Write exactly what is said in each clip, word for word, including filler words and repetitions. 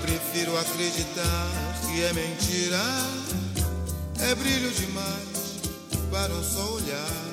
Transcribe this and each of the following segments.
prefiro acreditar que é mentira. É brilho demais para um só olhar.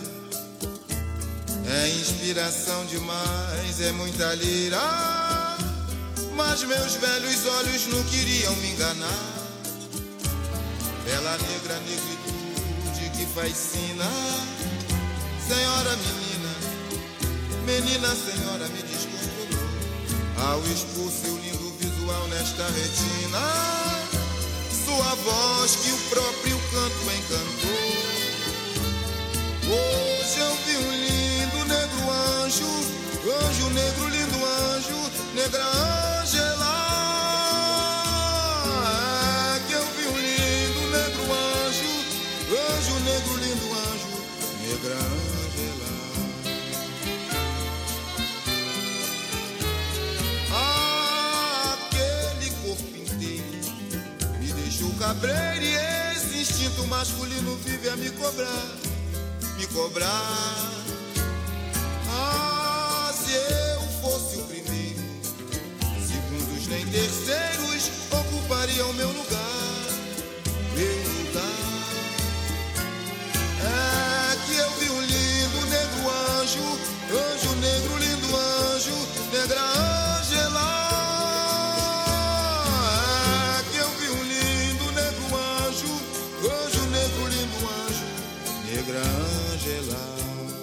É inspiração demais, é muita lira. Mas meus velhos olhos não queriam me enganar. Bela negra negritude que fascina. Senhora menina, menina senhora me descontrolou. Ao expor seu lindo visual nesta retina, sua voz que o próprio canto encantou. Hoje eu vi um lindo negro anjo, anjo negro, lindo anjo, negra Ângela. É que eu vi um lindo negro anjo, anjo negro, lindo anjo, negra Ângela. Aquele corpo inteiro me deixou cabreiro e esse instinto masculino vive a me cobrar, me cobrar. Ah, se eu fosse o primeiro, segundos nem terceiros ocupariam o meu lugar, meu lugar. É que eu vi um lindo negro anjo, anjo negro, lindo anjo, negra Ângela. É que eu vi um lindo negro anjo, anjo negro, lindo anjo, negra Ângela.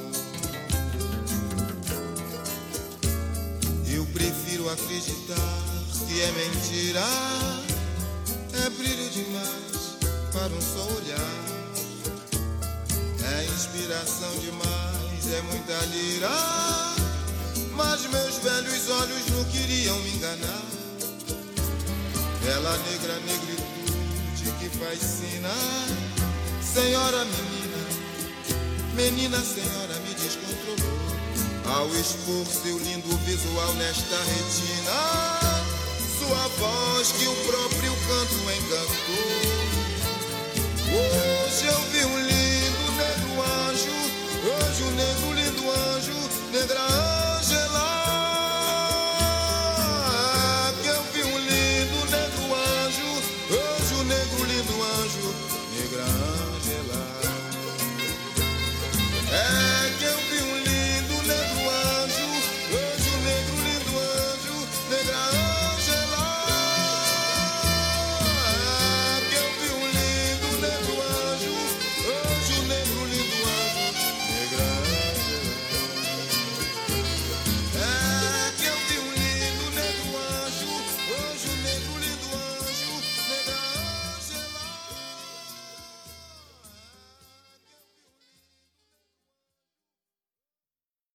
Eu prefiro acreditar que é mentira. É brilho demais para um só olhar. É inspiração demais, é muita lira. Mas meus velhos olhos não queriam me enganar. Bela negra negritude que fascina. Senhora menina, menina senhora me descontrolou. Ao expor seu lindo visual nesta retina, sua voz que o próprio canto encantou.